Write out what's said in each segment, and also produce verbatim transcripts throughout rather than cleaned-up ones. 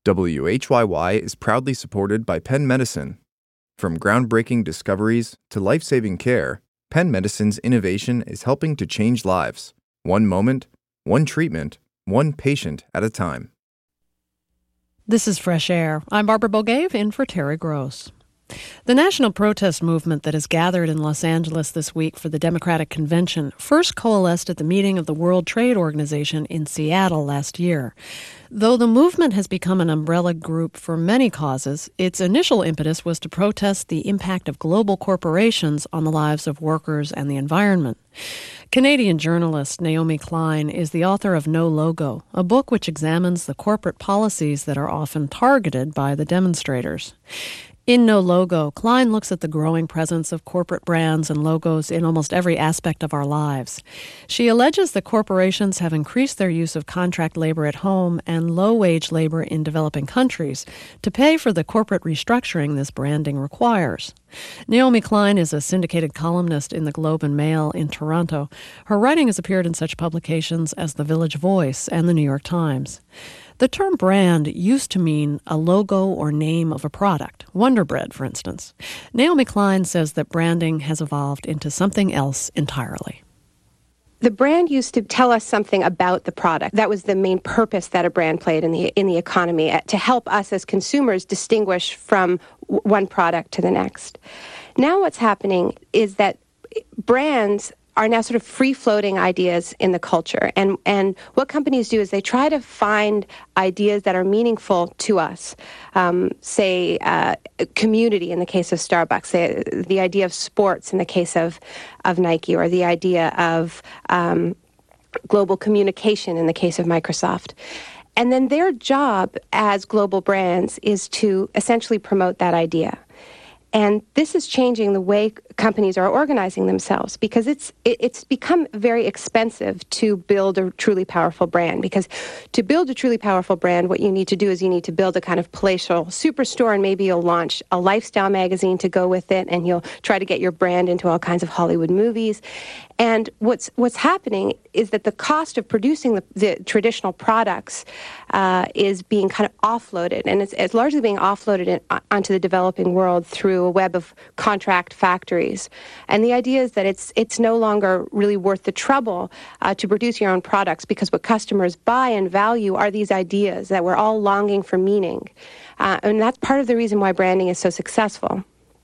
W H Y Y is proudly supported by Penn Medicine. From groundbreaking discoveries to life-saving care, Penn Medicine's innovation is helping to change lives, one moment, one treatment, one patient at a time. This is Fresh Air. I'm Barbara Bogaev, in for Terry Gross. The national protest movement that has gathered in Los Angeles this week for the Democratic Convention first coalesced at the meeting of the World Trade Organization in Seattle last year. Though the movement has become an umbrella group for many causes, its initial impetus was to protest the impact of global corporations on the lives of workers and the environment. Canadian journalist Naomi Klein is the author of No Logo, a book which examines the corporate policies that are often targeted by the demonstrators. In No Logo, Klein looks at the growing presence of corporate brands and logos in almost every aspect of our lives. She alleges that corporations have increased their use of contract labor at home and low-wage labor in developing countries to pay for the corporate restructuring this branding requires. Naomi Klein is a syndicated columnist in the Globe and Mail in Toronto. Her writing has appeared in such publications as The Village Voice and The New York Times. The term brand used to mean a logo or name of a product, Wonder Bread, for instance. Naomi Klein says that branding has evolved into something else entirely. The brand used to tell us something about the product. That was the main purpose that a brand played in the in the economy, to help us as consumers distinguish from w- one product to the next. Now what's happening is that brands are now sort of free-floating ideas in the culture. And and what companies do is they try to find ideas that are meaningful to us. Um, say, uh, community in the case of Starbucks, say, the idea of sports in the case of, of Nike, or the idea of um, global communication in the case of Microsoft. And then their job as global brands is to essentially promote that idea. And this is changing the way companies are organizing themselves, because it's it, it's become very expensive to build a truly powerful brand. Because to build a truly powerful brand, what you need to do is you need to build a kind of palatial superstore, and maybe you'll launch a lifestyle magazine to go with it, and you'll try to get your brand into all kinds of Hollywood movies. And what's what's happening is that the cost of producing the, the traditional products uh, is being kind of offloaded, and it's, it's largely being offloaded in, onto the developing world through a web of contract factories. And the idea is that it's it's no longer really worth the trouble uh, to produce your own products, because what customers buy and value are these ideas that we're all longing for meaning. Uh, and that's part of the reason why branding is so successful.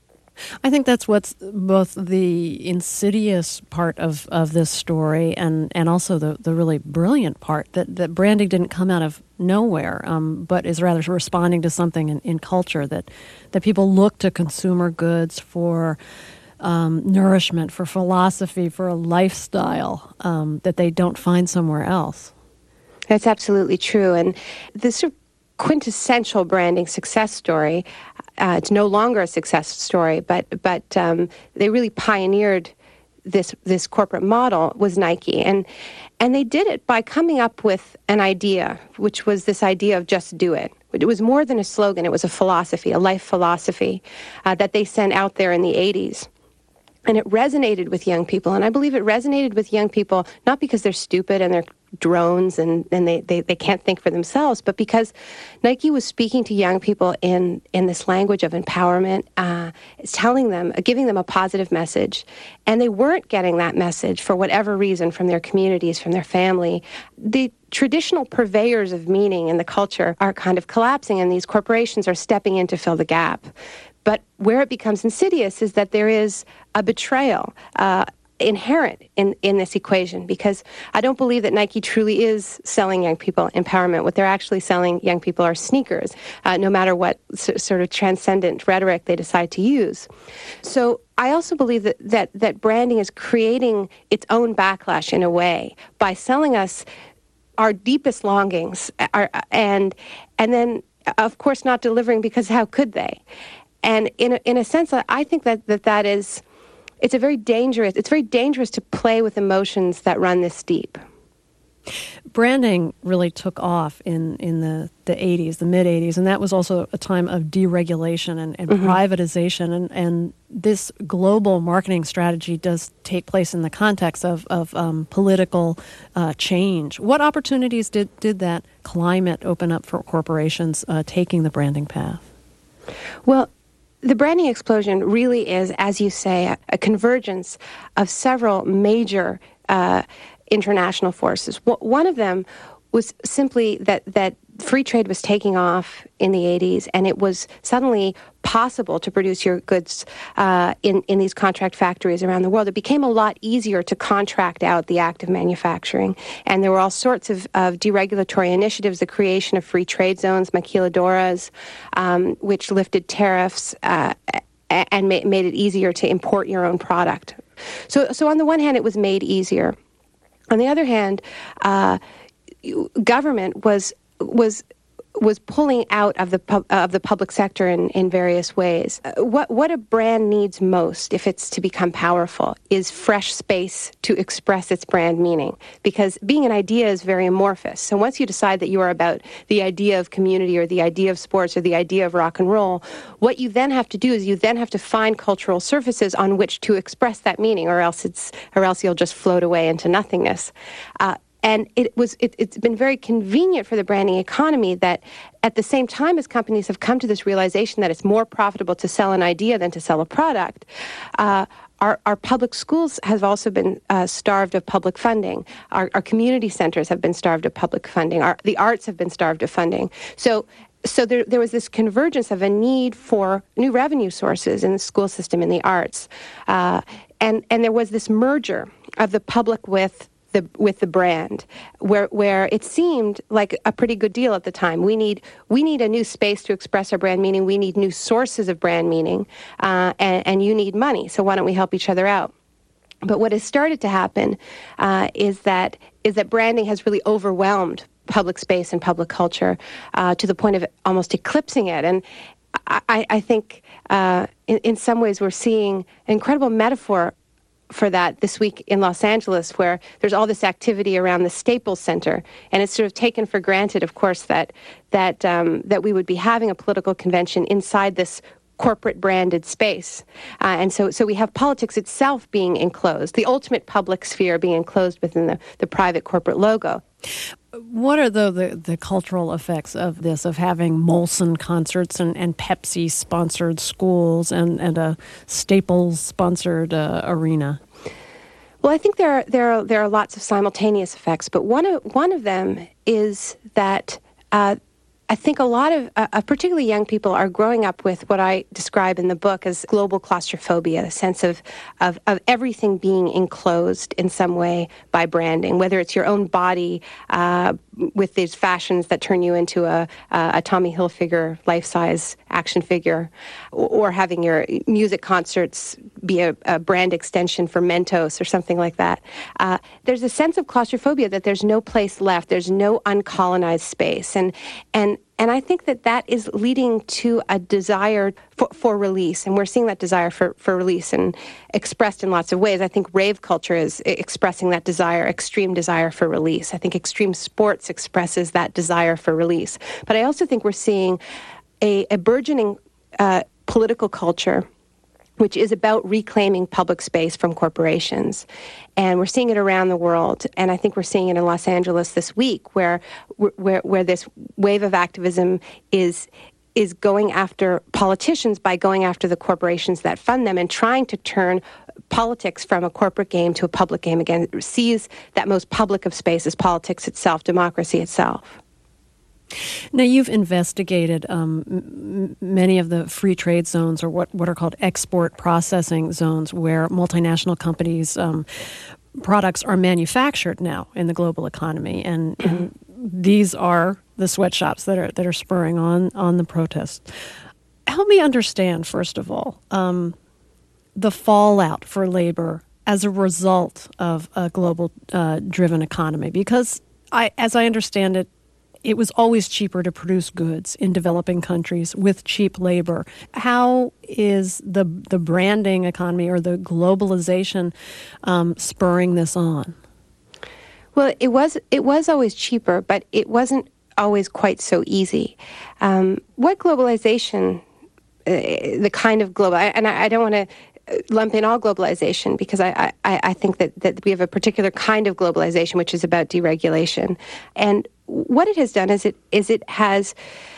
I think that's what's both the insidious part of, of this story and, and also the, the really brilliant part, that, that branding didn't come out of nowhere, um, but is rather responding to something in, in culture, that, that people look to consumer goods for um, nourishment, for philosophy, for a lifestyle um, that they don't find somewhere else. That's absolutely true. And this sort of quintessential branding success story, Uh, it's no longer a success story, but but um, they really pioneered this this corporate model, was Nike, and and they did it by coming up with an idea, which was this idea of just do it. It was more than a slogan; it was a philosophy, a life philosophy uh, that they sent out there in the eighties. And it resonated with young people, and I believe it resonated with young people not because they're stupid and they're drones and, and they, they, they can't think for themselves, but because Nike was speaking to young people in, in this language of empowerment, uh, telling them, giving them a positive message. And they weren't getting that message for whatever reason from their communities, from their family. The traditional purveyors of meaning in the culture are kind of collapsing, and these corporations are stepping in to fill the gap. But where it becomes insidious is that there is a betrayal uh, inherent in, in this equation, because I don't believe that Nike truly is selling young people empowerment. What they're actually selling young people are sneakers, uh, no matter what s- sort of transcendent rhetoric they decide to use. So I also believe that, that, that branding is creating its own backlash in a way by selling us our deepest longings, our, and and then, of course, not delivering, because how could they? And in a, in a sense, I think that, that that is, it's a very dangerous, it's very dangerous to play with emotions that run this deep. Branding really took off in, in the, the eighties, the mid-eighties, and that was also a time of deregulation and, and mm-hmm. privatization. And, and this global marketing strategy does take place in the context of, of um, political uh, change. What opportunities did, did that climate open up for corporations uh, taking the branding path? Well, the branding explosion really is, as you say, a, a convergence of several major uh international forces. One of them was simply that, that free trade was taking off in the eighties, and it was suddenly possible to produce your goods uh, in, in these contract factories around the world. It became a lot easier to contract out the act of manufacturing, and there were all sorts of, of deregulatory initiatives, the creation of free trade zones, maquiladoras, um, which lifted tariffs uh, and ma- made it easier to import your own product. So, so on the one hand, it was made easier. On the other hand, uh, government was was was pulling out of the pub, of the public sector in, in various ways. Uh, what what a brand needs most, if it's to become powerful, is fresh space to express its brand meaning. Because being an idea is very amorphous. So once you decide that you are about the idea of community or the idea of sports or the idea of rock and roll, what you then have to do is you then have to find cultural surfaces on which to express that meaning, or else it's or else you'll just float away into nothingness. Uh, And it was, it, it's been very convenient for the branding economy that at the same time as companies have come to this realization that it's more profitable to sell an idea than to sell a product, uh, our, our public schools have also been uh, starved of public funding. Our, our community centers have been starved of public funding. Our, the arts have been starved of funding. So So there, there was this convergence of a need for new revenue sources in the school system, in the arts. Uh, and, and there was this merger of the public with The, with the brand, where where it seemed like a pretty good deal at the time. We need we need a new space to express our brand meaning. We need new sources of brand meaning, uh, and, and you need money. So why don't we help each other out? But what has started to happen uh, is that is that branding has really overwhelmed public space and public culture uh, to the point of almost eclipsing it. And I, I think uh, in, in some ways we're seeing an incredible metaphor for that this week in Los Angeles, where there's all this activity around the Staples Center, and it's sort of taken for granted, of course, that that um, that we would be having a political convention inside this corporate branded space, uh, and so so we have politics itself being enclosed, the ultimate public sphere being enclosed within the, the private corporate logo. What are the, the, the cultural effects of this, of having Molson concerts and, and Pepsi-sponsored schools and, and a Staples-sponsored uh, arena? Well, I think there are, there are there are lots of simultaneous effects, but one of one of them is that uh, I think a lot of, uh, particularly young people, are growing up with what I describe in the book as global claustrophobia, a sense of, of, of everything being enclosed in some way by branding, whether it's your own body uh, with these fashions that turn you into a, a Tommy Hilfiger life-size action figure, or, or having your music concerts be a, a brand extension for Mentos or something like that. Uh, there's a sense of claustrophobia that there's no place left, there's no uncolonized space, and and And I think that that is leading to a desire for, for release, and we're seeing that desire for, for release and expressed in lots of ways. I think rave culture is expressing that desire, extreme desire for release. I think extreme sports expresses that desire for release. But I also think we're seeing a, a burgeoning uh, political culture which is about reclaiming public space from corporations. And we're seeing it around the world. And I think we're seeing it in Los Angeles this week, where where, where this wave of activism is is going after politicians by going after the corporations that fund them and trying to turn politics from a corporate game to a public game again. It sees that most public of space is politics itself, democracy itself. Now, you've investigated um, m- many of the free trade zones, or what, what are called export processing zones, where multinational companies' um, products are manufactured now in the global economy. And, and these are the sweatshops that are that are spurring on, on the protests. Help me understand, first of all, um, the fallout for labor as a result of a global-driven uh, economy. Because, I, as I understand it, it was always cheaper to produce goods in developing countries with cheap labor. How is the the branding economy or the globalization um, spurring this on? Well, it was it was always cheaper, but it wasn't always quite so easy. Um, what globalization, uh, the kind of global, and I, I don't want to lump in all globalization because I, I, I think that, that we have a particular kind of globalization which is about deregulation. And what it has done is it is it has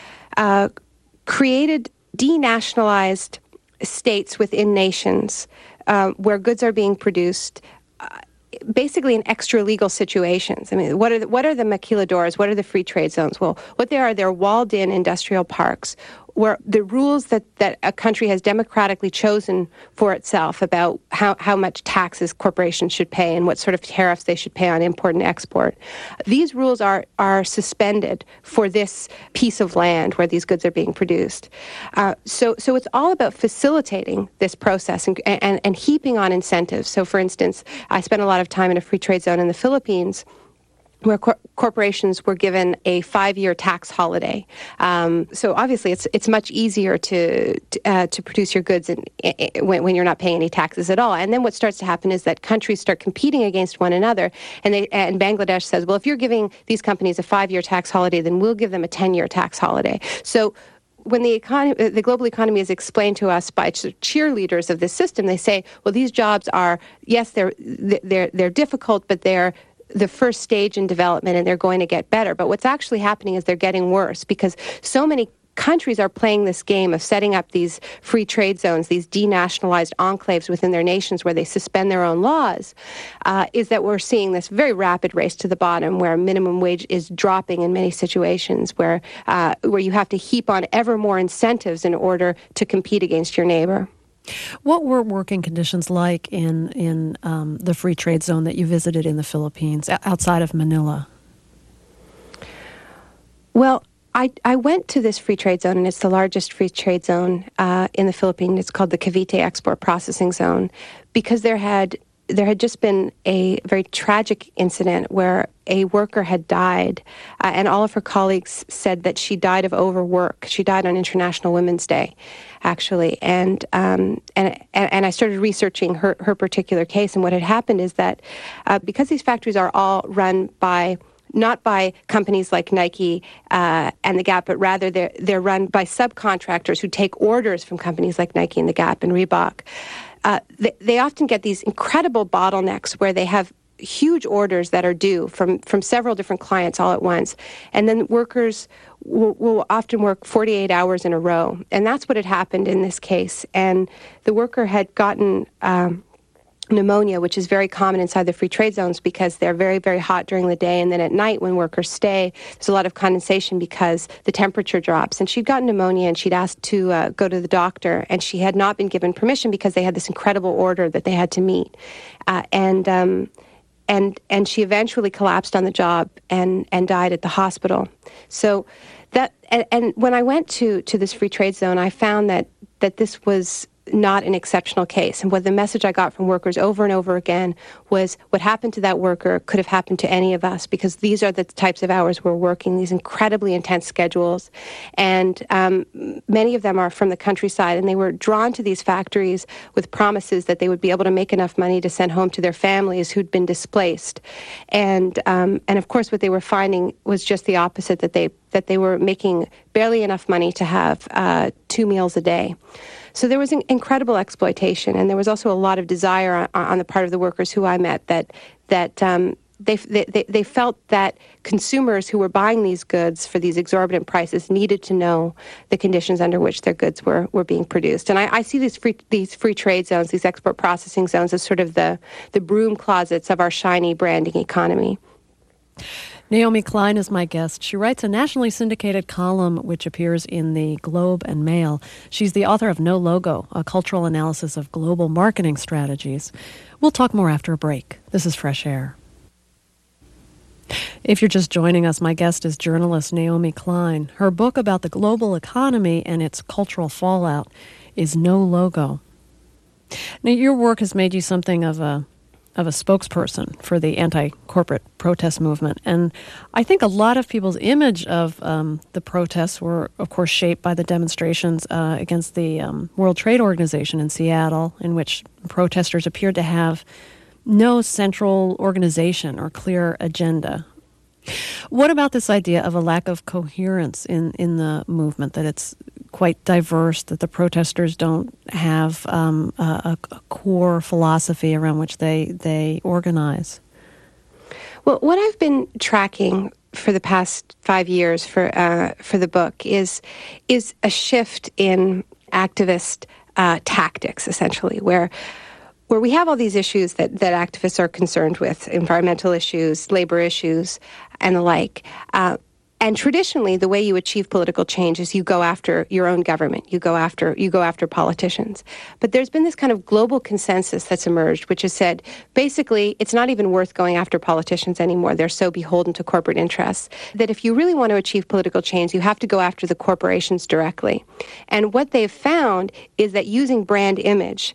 uh, created denationalized states within nations uh, where goods are being produced uh, basically in extra legal situations. I mean, what are the, what are the maquiladoras? What are the free trade zones? Well, what they are, they're walled-in industrial parks where the rules that, that a country has democratically chosen for itself about how, how much taxes corporations should pay and what sort of tariffs they should pay on import and export, these rules are, are suspended for this piece of land where these goods are being produced. Uh, so, so it's all about facilitating this process and, and, and heaping on incentives. So, for instance, I spent a lot of time in a free trade zone in the Philippines where cor- corporations were given a five-year tax holiday. Um, so obviously, it's it's much easier to to, uh, to produce your goods in, in, when, when you're not paying any taxes at all. And then what starts to happen is that countries start competing against one another. And they and Bangladesh says, well, if you're giving these companies a five-year tax holiday, then we'll give them a ten-year tax holiday. So when the economy, the global economy is explained to us by cheerleaders of this system, they say, well, these jobs are, yes, they're they're they're difficult, but they're the first stage in development and they're going to get better. But what's actually happening is they're getting worse because so many countries are playing this game of setting up these free trade zones, these denationalized enclaves within their nations where they suspend their own laws, uh, is that we're seeing this very rapid race to the bottom where minimum wage is dropping in many situations, where uh, where you have to heap on ever more incentives in order to compete against your neighbor. What were working conditions like in in um, the free trade zone that you visited in the Philippines, outside of Manila? Well, I, I went to this free trade zone, and it's the largest free trade zone uh, in the Philippines. It's called the Cavite Export Processing Zone, because there had there had just been a very tragic incident where a worker had died, uh, and all of her colleagues said that she died of overwork. She died on International Women's Day, actually. And um, and and I started researching her, her particular case, and what had happened is that uh, because these factories are all run by not by companies like Nike uh, and The Gap, but rather they're, they're run by subcontractors who take orders from companies like Nike and The Gap and Reebok. Uh, they, they often get these incredible bottlenecks where they have huge orders that are due from, from several different clients all at once. And then workers will, will often work forty-eight hours in a row. And that's what had happened in this case. And the worker had gotten Um, pneumonia, which is very common inside the free trade zones because they're very, very hot during the day. And then at night when workers stay, there's a lot of condensation because the temperature drops. And she'd gotten pneumonia and she'd asked to uh, go to the doctor, and she had not been given permission because they had this incredible order that they had to meet. Uh, and um, and and she eventually collapsed on the job and, and died at the hospital. So that and, and when I went to, to this free trade zone, I found that that this was not an exceptional case. And what the message I got from workers over and over again was what happened to that worker could have happened to any of us, because these are the types of hours we're working, these incredibly intense schedules. And um, many of them are from the countryside, and they were drawn to these factories with promises that they would be able to make enough money to send home to their families who'd been displaced. And um, and of course what they were finding was just the opposite, that they that they were making barely enough money to have uh, two meals a day. So there was an incredible exploitation, and there was also a lot of desire on, on the part of the workers who I met that that um, they, they they felt that consumers who were buying these goods for these exorbitant prices needed to know the conditions under which their goods were, were being produced. And I, I see these free these free trade zones, these export processing zones, as sort of the the broom closets of our shiny branding economy. Naomi Klein is my guest. She writes a nationally syndicated column which appears in the Globe and Mail. She's the author of No Logo, a cultural analysis of global marketing strategies. We'll talk more after a break. This is Fresh Air. If you're just joining us, my guest is journalist Naomi Klein. Her book about the global economy and its cultural fallout is No Logo. Now, your work has made you something of a of a spokesperson for the anti-corporate protest movement. And I think a lot of people's image of um, the protests were, of course, shaped by the demonstrations uh, against the um, World Trade Organization in Seattle, in which protesters appeared to have no central organization or clear agenda. What about this idea of a lack of coherence in, in the movement, that it's quite diverse, that the protesters don't have um, a, a core philosophy around which they, they organize? Well, what I've been tracking for the past five years for uh, for the book is is a shift in activist uh, tactics, essentially, where where we have all these issues that, that activists are concerned with, environmental issues, labor issues, and the like. Uh, and traditionally, the way you achieve political change is you go after your own government. You go after you go after politicians. But there's been this kind of global consensus that's emerged, which has said, basically, it's not even worth going after politicians anymore. They're so beholden to corporate interests that if you really want to achieve political change, you have to go after the corporations directly. And what they've found is that using brand image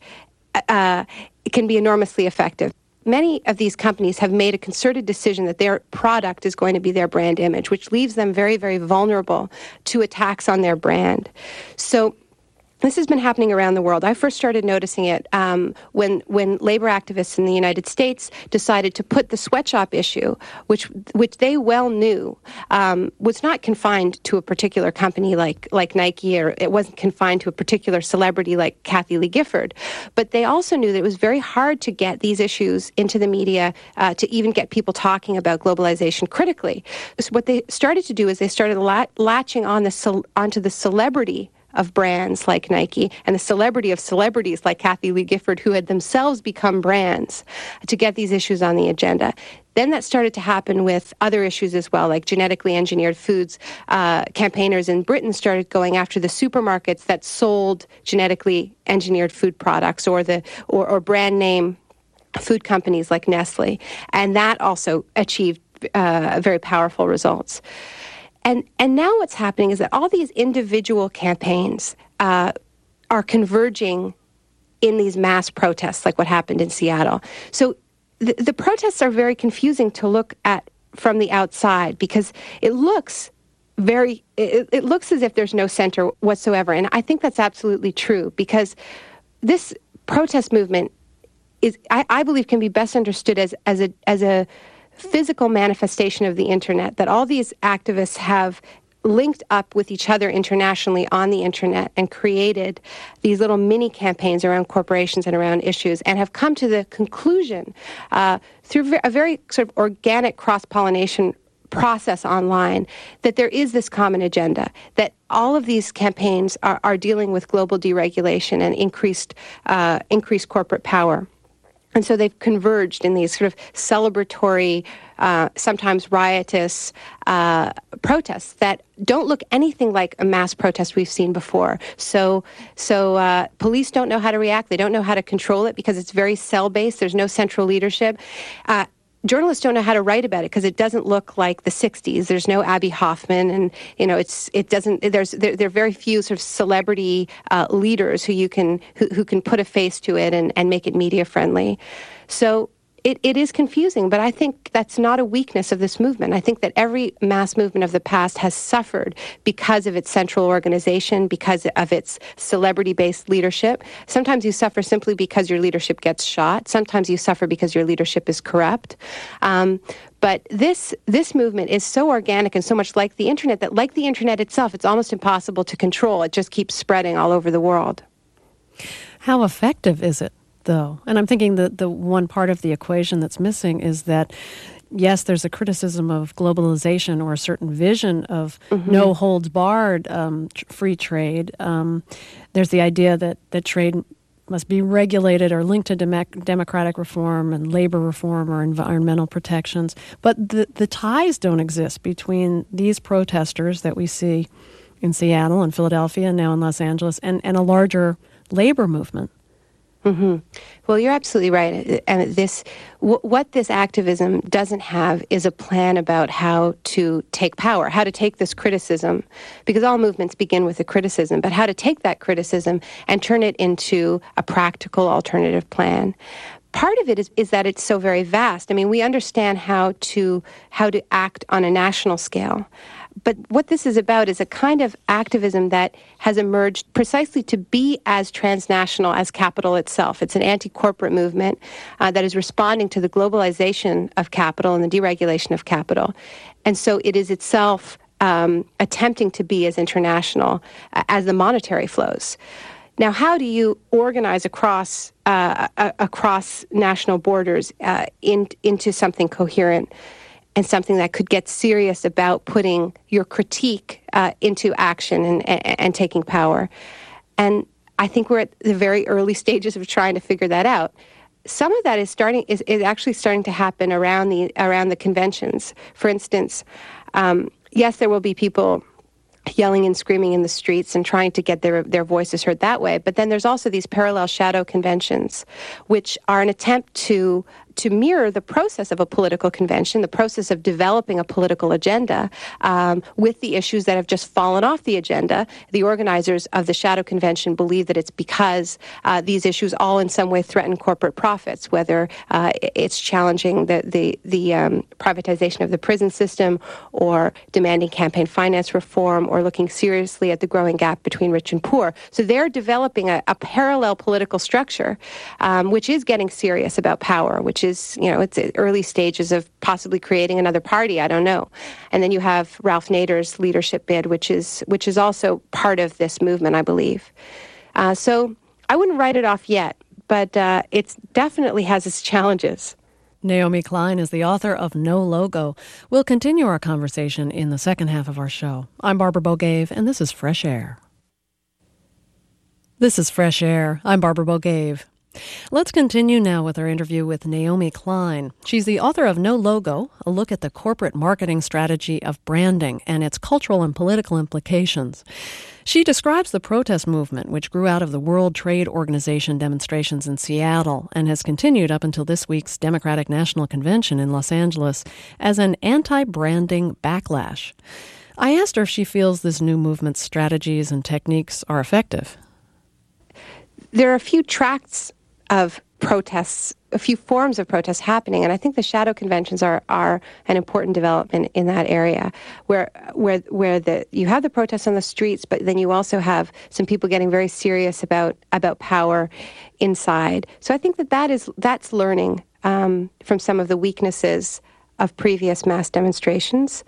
uh, can be enormously effective. Many of these companies have made a concerted decision that their product is going to be their brand image, which leaves them very, very vulnerable to attacks on their brand. So this has been happening around the world. I first started noticing it um, when when labor activists in the United States decided to put the sweatshop issue, which which they well knew um, was not confined to a particular company like like Nike, or it wasn't confined to a particular celebrity like Kathy Lee Gifford, but they also knew that it was very hard to get these issues into the media, uh, to even get people talking about globalization critically. So what they started to do is they started la- latching on the ce- onto the celebrity of brands like Nike and the celebrity of celebrities like Kathy Lee Gifford, who had themselves become brands, to get these issues on the agenda. Then that started to happen with other issues as well, like genetically engineered foods. Uh, campaigners in Britain started going after the supermarkets that sold genetically engineered food products, or the or, or brand name food companies like Nestle, and that also achieved uh, very powerful results. And and now what's happening is that all these individual campaigns uh, are converging in these mass protests, like what happened in Seattle. So the, the protests are very confusing to look at from the outside, because it looks very, it, it looks as if there's no center whatsoever. And I think that's absolutely true, because this protest movement is, I, I believe, can be best understood as as a as a physical manifestation of the internet, that all these activists have linked up with each other internationally on the internet and created these little mini campaigns around corporations and around issues, and have come to the conclusion uh, through a very sort of organic cross-pollination process online that there is this common agenda, that all of these campaigns are, are dealing with global deregulation and increased uh, increased corporate power. And so they've converged in these sort of celebratory, uh, sometimes riotous uh, protests that don't look anything like a mass protest we've seen before. So, so uh, police don't know how to react. They don't know how to control it because it's very cell-based. There's no central leadership. Uh, Journalists don't know how to write about it because it doesn't look like the sixties. There's no Abby Hoffman, and you know it's it doesn't. There's there, there are very few sort of celebrity uh, leaders who you can who, who can put a face to it and, and make it media friendly. So it, it is confusing, but I think that's not a weakness of this movement. I think that every mass movement of the past has suffered because of its central organization, because of its celebrity-based leadership. Sometimes you suffer simply because your leadership gets shot. Sometimes you suffer because your leadership is corrupt. Um, but this this movement is so organic and so much like the internet that, like the internet itself, it's almost impossible to control. It just keeps spreading all over the world. How effective is it, though? And I'm thinking that the one part of the equation that's missing is that, yes, there's a criticism of globalization or a certain vision of mm-hmm. no holds barred um, tr- free trade. Um, there's the idea that, that trade must be regulated or linked to dem- democratic reform and labor reform or environmental protections. But the, the ties don't exist between these protesters that we see in Seattle and Philadelphia and now in Los Angeles and, and a larger labor movement. Mm-hmm. Well, you're absolutely right. And this, w- what this activism doesn't have is a plan about how to take power, how to take this criticism, because all movements begin with a criticism, but how to take that criticism and turn it into a practical alternative plan. Part of it is, is that it's so very vast. I mean, we understand how to how to act on a national scale. But what this is about is a kind of activism that has emerged precisely to be as transnational as capital itself. It's an anti-corporate movement uh, that is responding to the globalization of capital and the deregulation of capital. And so it is itself um, attempting to be as international uh, as the monetary flows. Now, how do you organize across uh, uh, across national borders uh, in, into something coherent and something that could get serious about putting your critique uh, into action and, and, and taking power? And I think we're at the very early stages of trying to figure that out. Some of that is starting is, is actually starting to happen around the around the conventions. For instance, um, yes, there will be people yelling and screaming in the streets and trying to get their their voices heard that way. But then there's also these parallel shadow conventions, which are an attempt to to mirror the process of a political convention, the process of developing a political agenda um, with the issues that have just fallen off the agenda. The organizers of the shadow convention believe that it's because uh, these issues all in some way threaten corporate profits, whether uh, it's challenging the the, the um, privatization of the prison system, or demanding campaign finance reform, or looking seriously at the growing gap between rich and poor. So they're developing a, a parallel political structure, um, which is getting serious about power, which is, you know, it's early stages of possibly creating another party. I don't know. And then you have Ralph Nader's leadership bid, which is which is also part of this movement, I believe. Uh, so I wouldn't write it off yet, but uh, it definitely has its challenges. Naomi Klein is the author of No Logo. We'll continue our conversation in the second half of our show. I'm Barbara Bogaev, and this is Fresh Air. This is Fresh Air. I'm Barbara Bogaev. Let's continue now with our interview with Naomi Klein. She's the author of No Logo, a look at the corporate marketing strategy of branding and its cultural and political implications. She describes the protest movement, which grew out of the World Trade Organization demonstrations in Seattle and has continued up until this week's Democratic National Convention in Los Angeles, as an anti-branding backlash. I asked her if she feels this new movement's strategies and techniques are effective. There are a few tracts of protests, a few forms of protests happening, and I think the shadow conventions are are an important development in that area, where where where the you have the protests on the streets, but then you also have some people getting very serious about about power inside. So I think that that is that's learning um, from some of the weaknesses of previous mass demonstrations,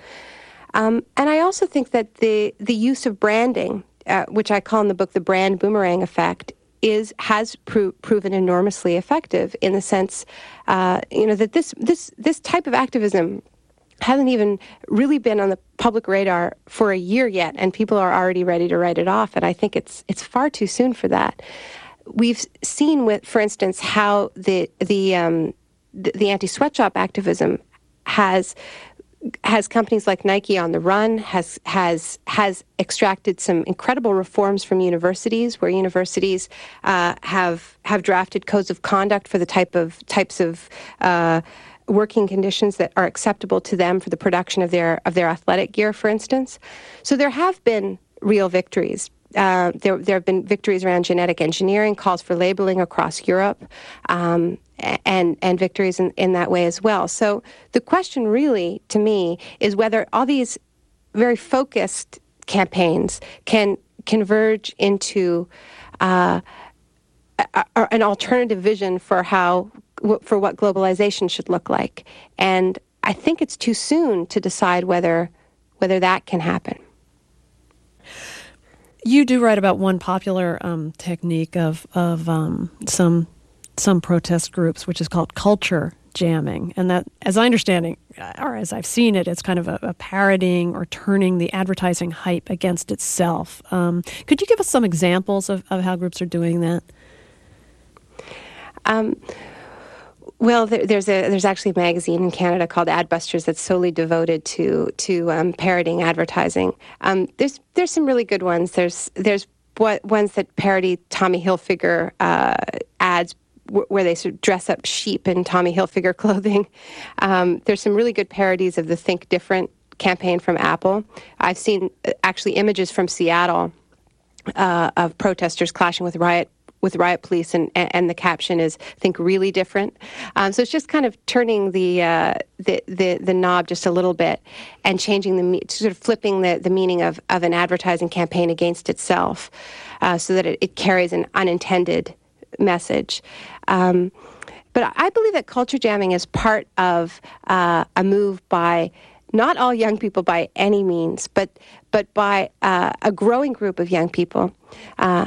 um, and I also think that the the use of branding, uh, which I call in the book the brand boomerang effect, is has pro- proven enormously effective in the sense, uh, you know, that this this this type of activism hasn't even really been on the public radar for a year yet, and people are already ready to write it off. And I think it's it's far too soon for that. We've seen, with, for instance, how the the um, the, the anti-sweatshop activism has. has companies like Nike on the run, has has has extracted some incredible reforms from universities, where universities uh, have have drafted codes of conduct for the type of types of uh, working conditions that are acceptable to them for the production of their of their athletic gear, for instance. So there have been real victories. Uh, there, there have been victories around genetic engineering, calls for labeling across Europe, um, and and victories in, in that way as well. So the question really, to me, is whether all these very focused campaigns can converge into uh, a, a, an alternative vision for how for what globalization should look like. And I think it's too soon to decide whether whether that can happen. You do write about one popular um, technique of of um, some some protest groups, which is called culture jamming, and that, as I understand it, or as I've seen it, it's kind of a, a parodying or turning the advertising hype against itself. Um, could you give us some examples of, of how groups are doing that? Um. Well, there, there's a there's actually a magazine in Canada called Adbusters that's solely devoted to to um, parodying advertising. Um, there's there's some really good ones. There's there's what ones that parody Tommy Hilfiger uh, ads, w- where they sort of dress up sheep in Tommy Hilfiger clothing. Um, there's some really good parodies of the Think Different campaign from Apple. I've seen uh, actually images from Seattle uh, of protesters clashing with riot with Riot Police, and, and the caption is "Think really different." Um, so it's just kind of turning the, uh, the the the knob just a little bit and changing the sort of flipping the, the meaning of, of an advertising campaign against itself, uh, so that it, it carries an unintended message. Um, but I believe that culture jamming is part of uh, a move by not all young people by any means, but but by uh, a growing group of young people. Uh,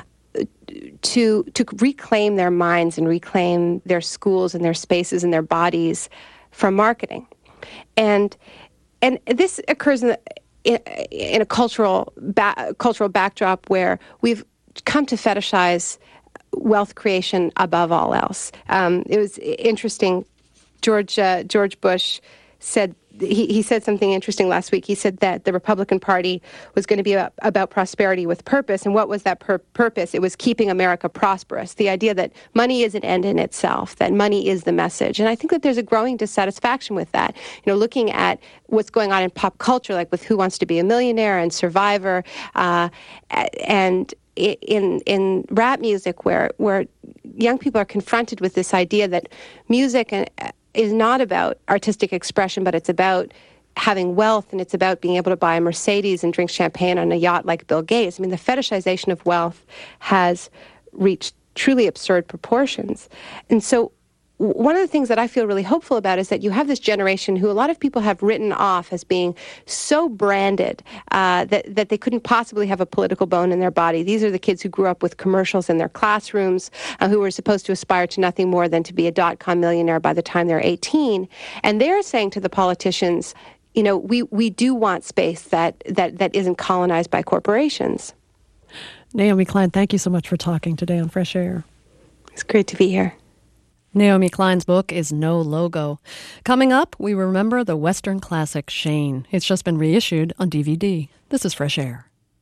to to reclaim their minds and reclaim their schools and their spaces and their bodies from marketing. And and this occurs in, the, in, in a cultural ba- cultural backdrop where we've come to fetishize wealth creation above all else. Um, it was interesting. George uh, George Bush said he, he said something interesting last week. He said that the Republican Party was going to be about, about prosperity with purpose. And what was that pur- purpose? It was keeping America prosperous. The idea that money is an end in itself, that money is the message. And I think that there's a growing dissatisfaction with that. You know, looking at what's going on in pop culture, like with Who Wants to Be a Millionaire and Survivor, uh, and in in rap music, where where young people are confronted with this idea that music and is not about artistic expression, but it's about having wealth, and it's about being able to buy a Mercedes and drink champagne on a yacht like Bill Gates. I mean, the fetishization of wealth has reached truly absurd proportions. And so one of the things that I feel really hopeful about is that you have this generation who a lot of people have written off as being so branded uh, that, that they couldn't possibly have a political bone in their body. These are the kids who grew up with commercials in their classrooms, uh, who were supposed to aspire to nothing more than to be a dot-com millionaire by the time they're eighteen. And they're saying to the politicians, you know, we, we do want space that, that, that isn't colonized by corporations. Naomi Klein, thank you so much for talking today on Fresh Air. It's great to be here. Naomi Klein's book is No Logo. Coming up, we remember the Western classic Shane. It's just been reissued on D V D. This is Fresh Air.